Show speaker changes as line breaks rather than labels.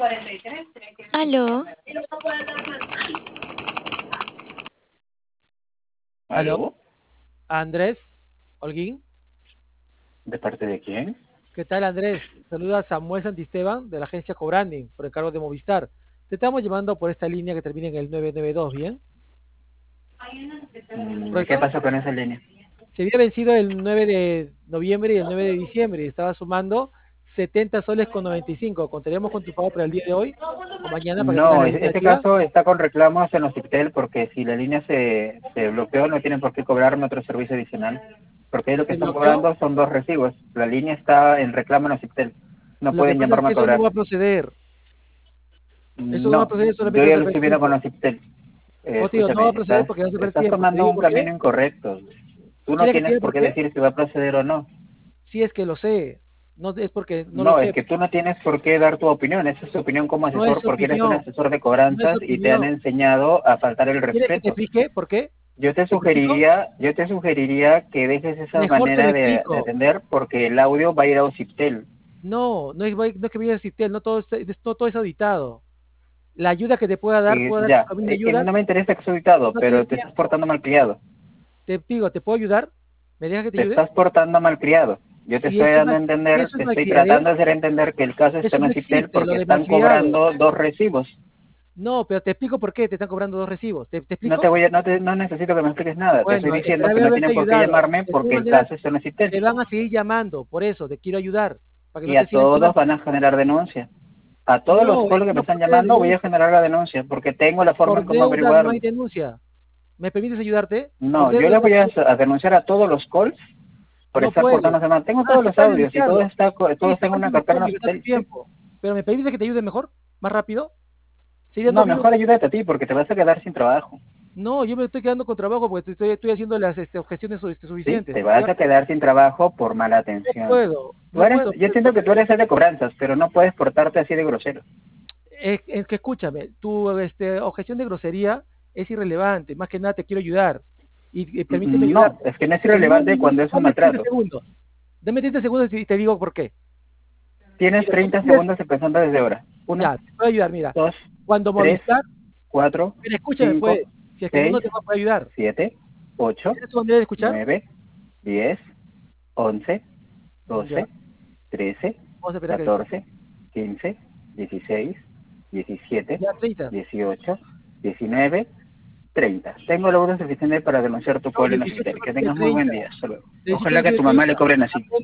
Aló,
Aló,
¿Aló?
Andrés, Holguín.
¿De parte de quién?
¿Qué tal, Andrés? Saluda Samuel Santisteban de la agencia Cobranding por encargo de Movistar. Te estamos llamando por esta línea que termina en el 992, ¿bien?
¿Qué
¿Correcto?
pasó con esa línea?
Se había vencido el 9 de noviembre y el 9 de diciembre y estaba sumando 70 soles con 95. ¿Contaríamos con tu pago para el día de hoy o mañana para que tengas
No,
la línea
este
activa?
caso está con reclamos en Occitel porque si la línea se bloqueó no tienen por qué cobrarme otro servicio adicional. Porque lo que
¿Se
están
bloqueó?
cobrando son dos recibos. La línea está en reclamo en Occitel. No
Lo que
pueden
pasa es
llamarme
que
a
eso no
cobrar.
va a proceder. Eso no va a
No,
proceder
yo
solamente
ya
vas a
lo
perder
estoy viendo con
tiempo.
Occitel.
O te digo, no va a
Escúchame,
proceder porque vas a perder
estás
tiempo. Te
tomando
digo
un
por qué.
camino incorrecto. Tú no
¿Quieres que te
tienes
diga
por
por
qué
qué?
decir si va a proceder o no.
Sí, es que lo sé. No es porque no lo
No, es
sé.
que tú no tienes por qué dar tu opinión. Esa es tu opinión como
No es
asesor porque eres un
opinión.
asesor de
No es
cobranzas y te han
opinión.
enseñado a faltar el
¿Quieres que te
respeto.
explique por qué?
Yo te
¿Te explico?
sugeriría que dejes esa
Mejor te lo
manera de
explico.
atender porque el audio va a ir a Ociptel.
No, no es que vaya a Citel, no todo es auditado. La ayuda que te pueda dar tu
Ya,
camino de
no
ayudas,
me interesa que soy ubicado,
no tienes
pero te estás
tiempo.
portando malcriado.
Te digo, ¿te puedo ayudar? ¿Me dejas que te
Te
ayude?
estás portando malcriado. Yo te
Si
estoy
eso es
dando a
mal, si
entender,
eso
te
es
estoy
malcriadez,
tratando de hacer entender que el caso está
eso
en
no
Ociptel
existe, lo
porque
de
están
malcriado.
cobrando dos recibos.
No, pero te explico por qué te están cobrando dos recibos. ¿Te explico?
No necesito que me expliques nada. Te estoy
Bueno,
diciendo
espera
que no
haberte
tienen por qué
ayudado.
llamarme
De todas
porque el
maneras,
caso está en Ociptel.
te van a seguir llamando, por eso te quiero ayudar, para que no
Y
te
a
sigan
todos
llamando.
van a generar denuncia. A todos los
No,
calls
eso
que me
no
están
procede de
llamando voy a
denuncia.
generar la denuncia porque tengo la forma
Por
en cómo
deuda no hay
averiguarlo.
denuncia. ¿Me permites ayudarte? Por
No, yo
deuda
le
no hay
voy
denuncia.
a denunciar a todos los calls por
No
estar
puedes.
portándose mal. Tengo
Ah,
todos
sí
los
puedes
audios y
denunciarlo.
todo
Sí,
está
sí
en
puedes
una carpeta en
denunciarlo y gastar tu
Occitel. Sí.
tiempo. Pero ¿me permites que te ayude mejor? ¿Más rápido? Serían
No,
2 minutos.
mejor ayúdate a ti porque te vas a quedar sin trabajo.
No, yo me estoy quedando con trabajo porque estoy haciendo las objeciones
¿Sí?
suficientes.
Te vas a quedar sin trabajo por mala
No
atención.
puedo, no puedo.
Yo siento que tú eres el de cobranzas, pero no puedes portarte así de grosero.
Es que escúchame, tu objeción de grosería es irrelevante. Más que nada te quiero ayudar. Y permíteme
No,
ayudarte.
es que no es
En un
irrelevante
minuto,
cuando es un
dame 30
maltrato.
segundos. Dame 30 segundos y te digo por qué.
Tienes
Mira, tú
30
tienes,
segundos empezando desde ahora. Uno,
ya, te puedo ayudar, mira.
dos,
Cuando
tres,
Movistar,
cuatro,
mira, escúchame, pues,
cinco,
si es que no, no
seis,
te va a poder ayudar.
siete, ocho,
¿Tienes tu manera de escuchar?
9, 10, 11,
Ya,
12, 13,
vamos a esperar que después.
14, 15, 16, 17,
Ya, 30.
18, 19, 30. Tengo la voz suficiente para denunciar tu
No,
call
de
en
18
hospital.
no
Que
tiene
tengas muy buen
30.
día. Hasta luego.
De 18
Ojalá
no
que a
tiene
tu mamá le
30.
cobren así.